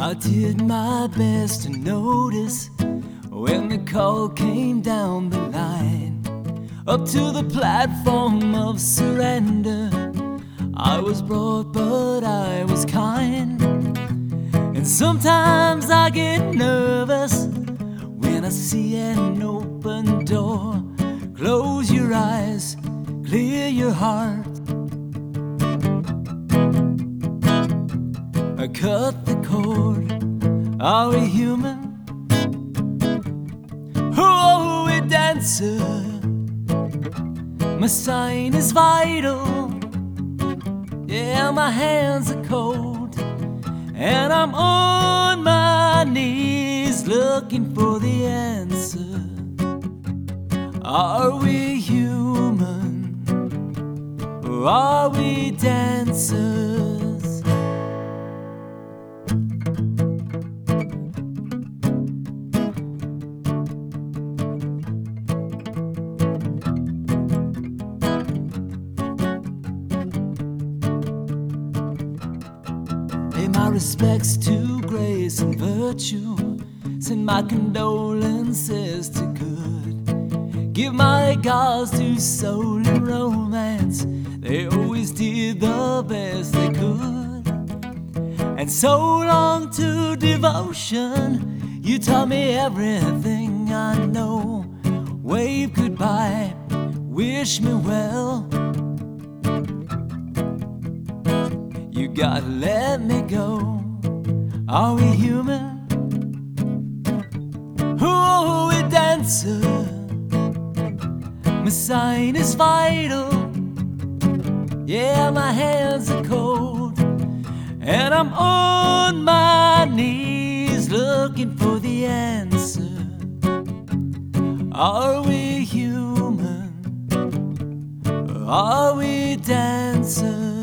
I did my best to notice when the call came down the line, up to the platform of surrender. I was brought, but I was kind. And sometimes I get nervous when I see an open door. Close your eyes, clear your heart. Cut the cord. Are we human? Oh, we're dancer. My sign is vital. Yeah, my hands are cold, and I'm on my knees looking for the answer. Are we human? Or are we dancers? Pay my respects to grace and virtue. Send my condolences to good. Give my regards to soul and romance. They always did the best they could. And so long to devotion. You taught me everything I know. Wave goodbye, wish me well. You gotta let me go. Are we human? Oh, we're dancer. My sign is vital. Yeah, my hands are cold, and I'm on my knees looking for the answer. Are we human? Or are we dancers?